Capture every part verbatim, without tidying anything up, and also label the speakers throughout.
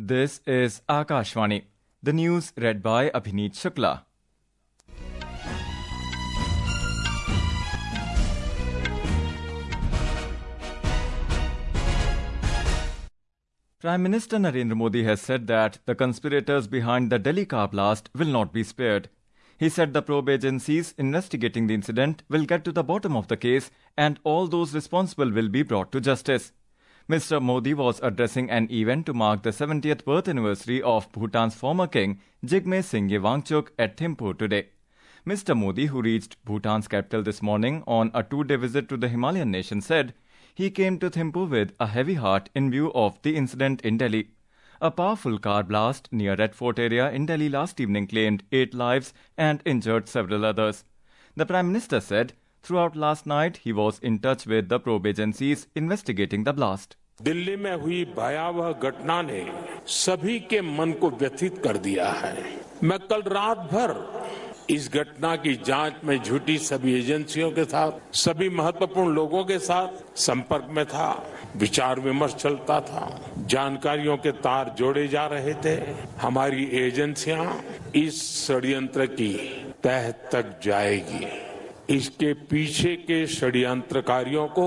Speaker 1: This is Akashvani. The news read by Abhineet Shukla. Prime Minister Narendra Modi has said that the conspirators behind the Delhi car blast will not be spared. He said the probe agencies investigating the incident will get to the bottom of the case and all those responsible will be brought to justice. Mister Modi was addressing an event to mark the seventieth birth anniversary of Bhutan's former king, Jigme Singye Wangchuk, at Thimphu today. Mister Modi, who reached Bhutan's capital this morning on a two-day visit to the Himalayan nation, said he came to Thimphu with a heavy heart in view of the incident in Delhi. A powerful car blast near Red Fort area in Delhi last evening claimed eight lives and injured several others. The Prime Minister said throughout last night he was in touch with the probe agencies investigating the blast.
Speaker 2: Delhi में हुई भयावह घटना ने सभी के मन को व्यथित कर दिया है। मैं कल रात भर इस घटना की जांच में जुटी सभी एजेंसियों के साथ, सभी महत्वपूर्ण लोगों के साथ संपर्क में था। विचार विमर्श चलता था, जानकारियों के तार जोड़े जा रहे थे। हमारी एजेंसियां इस षड्यंत्र की तह तक जाएगी। इसके पीछे के षड्यंत्रकारियों को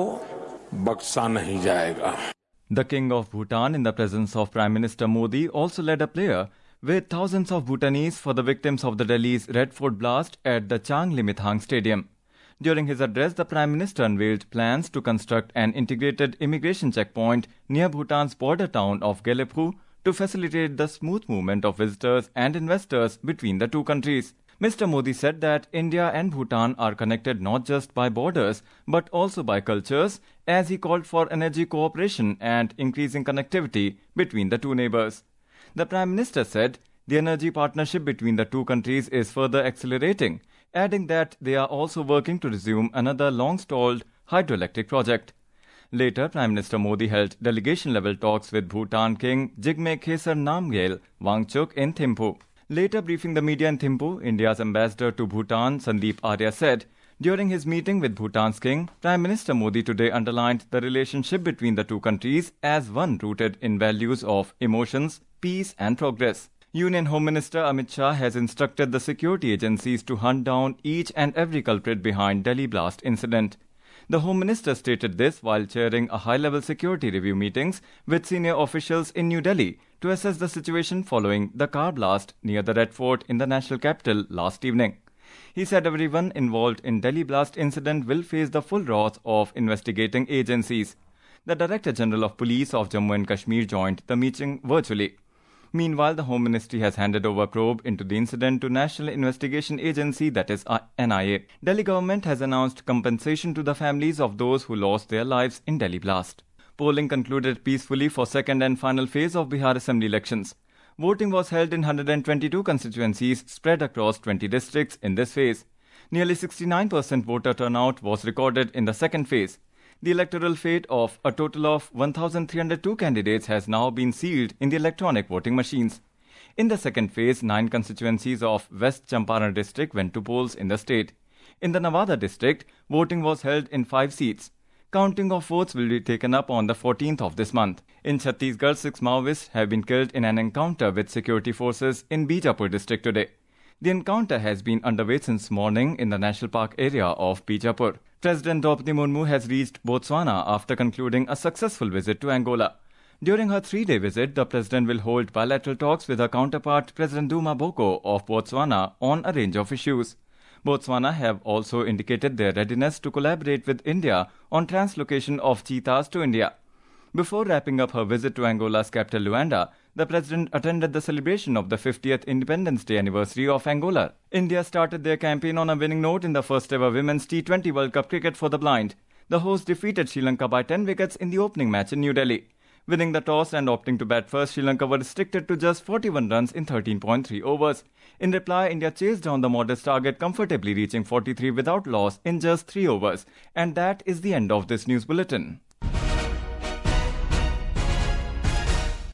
Speaker 2: बख्शा नहीं जाएगा।
Speaker 1: The King of Bhutan, in the presence of Prime Minister Modi, also led a prayer with thousands of Bhutanese for the victims of the Delhi's Red Fort blast at the Chang Limithang Stadium. During his address, the Prime Minister unveiled plans to construct an integrated immigration checkpoint near Bhutan's border town of Gelebhu to facilitate the smooth movement of visitors and investors between the two countries. Mister Modi said that India and Bhutan are connected not just by borders but also by cultures, as he called for energy cooperation and increasing connectivity between the two neighbors. The Prime Minister said the energy partnership between the two countries is further accelerating, adding that they are also working to resume another long-stalled hydroelectric project. Later, Prime Minister Modi held delegation-level talks with Bhutan King Jigme Khesar Namgyel Wangchuk in Thimphu. Later briefing the media in Thimphu, India's ambassador to Bhutan, Sandeep Arya, said, during his meeting with Bhutan's king, Prime Minister Modi today underlined the relationship between the two countries as one rooted in values of emotions, peace and progress. Union Home Minister Amit Shah has instructed the security agencies to hunt down each and every culprit behind Delhi blast incident. The Home Minister stated this while chairing a high-level security review meetings with senior officials in New Delhi to assess the situation following the car blast near the Red Fort in the national capital last evening. He said everyone involved in Delhi blast incident will face the full wrath of investigating agencies. The Director General of Police of Jammu and Kashmir joined the meeting virtually. Meanwhile, the Home Ministry has handed over probe into the incident to National Investigation Agency, that is N I A. Delhi government has announced compensation to the families of those who lost their lives in Delhi blast. Polling concluded peacefully for second and final phase of Bihar Assembly elections. Voting was held in one hundred twenty-two constituencies spread across twenty districts in this phase. Nearly sixty-nine percent voter turnout was recorded in the second phase. The electoral fate of a total of one thousand three hundred two candidates has now been sealed in the electronic voting machines. In the second phase, nine constituencies of West Champaran district went to polls in the state. In the Nawada district, voting was held in five seats. Counting of votes will be taken up on the fourteenth of this month. In Chhattisgarh, six Maoists have been killed in an encounter with security forces in Bijapur district today. The encounter has been underway since morning in the National Park area of Bijapur. President Draupadi Murmu has reached Botswana after concluding a successful visit to Angola. During her three-day visit, the President will hold bilateral talks with her counterpart President Duma Boko of Botswana on a range of issues. Botswana have also indicated their readiness to collaborate with India on translocation of cheetahs to India. Before wrapping up her visit to Angola's capital Luanda, the President attended the celebration of the fiftieth Independence Day anniversary of Angola. India started their campaign on a winning note in the first ever Women's T twenty World Cup Cricket for the Blind. The hosts defeated Sri Lanka by ten wickets in the opening match in New Delhi. Winning the toss and opting to bat first, Sri Lanka were restricted to just forty-one runs in thirteen point three overs. In reply, India chased down the modest target, comfortably reaching forty-three without loss in just three overs. And that is the end of this news bulletin.